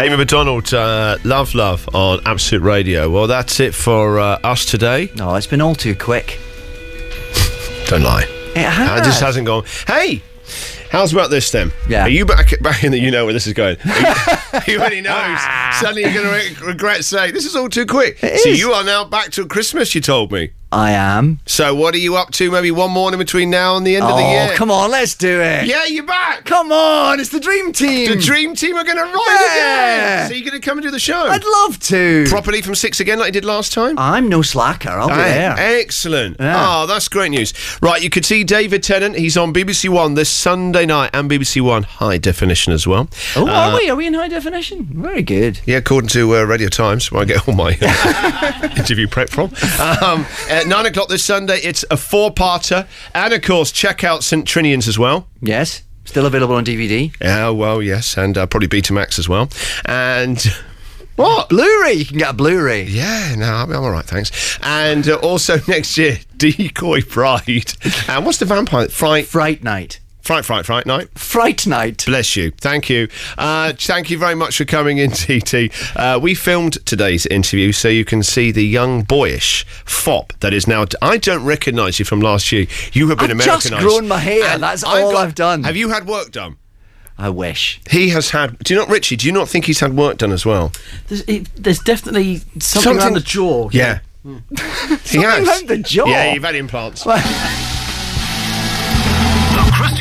Amy McDonald, Love on Absolute Radio. Well, that's it for us today. No, it's been all too quick. Don't lie. It has. It just hasn't gone. Hey! How's about this then? Yeah. Are you back in the you know where this is going? He already knows. Suddenly you're going to regret saying, this is all too quick. So you are now back to Christmas, you told me. I am. So what are you up to? Maybe one morning between now and the end of the year? Oh, come on, let's do it. Yeah, you're back. Come on, it's the Dream Team. The Dream Team are going to rise again. So you're going to come and do the show? I'd love to. Properly from 6 again like you did last time? I'm no slacker. I'll be there. Excellent. Yeah. Oh, that's great news. Right, you could see David Tennant. He's on BBC One this Sunday night and BBC One High Definition as well. Oh, are we? Are we in high definition? Very good. Yeah, according to Radio Times, where I get all my interview prep from. At 9 o'clock this Sunday, it's a 4-parter. And, of course, check out St. Trinian's as well. Yes. Still available on DVD. Yeah, well, yes. And probably Betamax as well. And... What? Blu-ray? You can get a Blu-ray. Yeah, no, I'm all right, thanks. And also next year, Decoy Bride. And what's the vampire? Fright Night. Fright Night. Fright Night. Bless you. Thank you. Thank you very much for coming in, TT. We filmed today's interview so you can see the young, boyish fop that is now... I don't recognise you from last year. You have been Americanised. I've just grown my hair. That's all I've done. Have you had work done? I wish. He has had... Do you not think he's had work done as well? There's definitely something around the jaw. Yeah. Something around the jaw? Yeah, you've had implants.